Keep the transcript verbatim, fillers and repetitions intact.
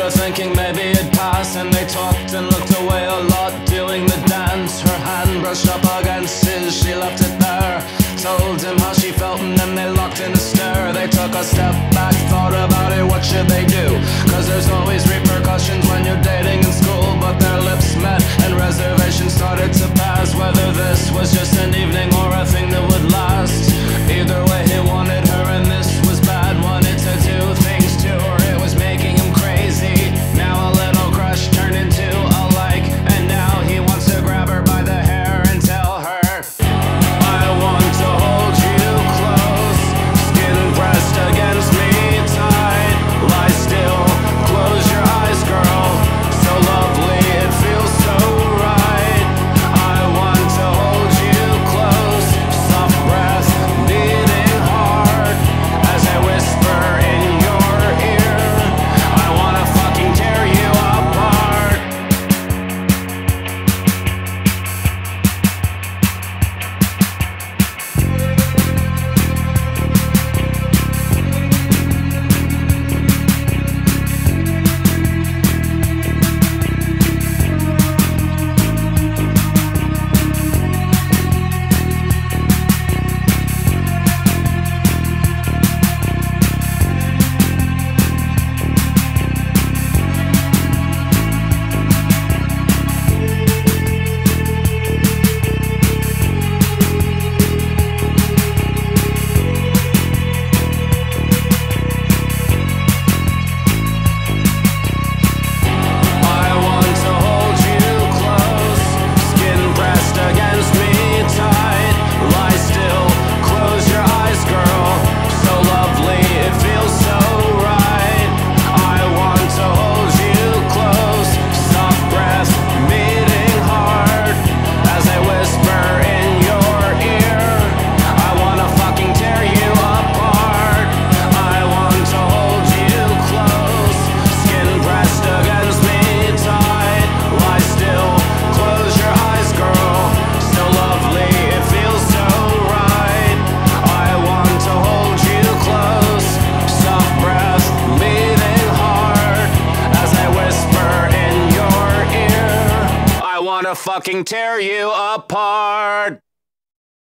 her thinking maybe it'd pass, and they talked and looked away a lot, doing the dance. Her hand brushed up against his, she left it there. Told him how she felt and then they locked in a stare. They took a step back, thought about it, what should they do? Cause there's always repercussions when you're dating in school. But their lips met and reservations started to pass, whether this was just an evening or a thing that would last. Either way he wanted her and this was bad. Wanted to do things to her, it was making him crazy. Now a little crush turned into a like, and now he wants to grab her by the hair and tell her, I want to hold you close, skin pressed against me tight. Lie still, close your eyes, girl, so lovely, it feels so right. I want to hold you close, soft breath beating hard as I whisper in your ear, I wanna fucking tear you apart. Fucking tear you apart.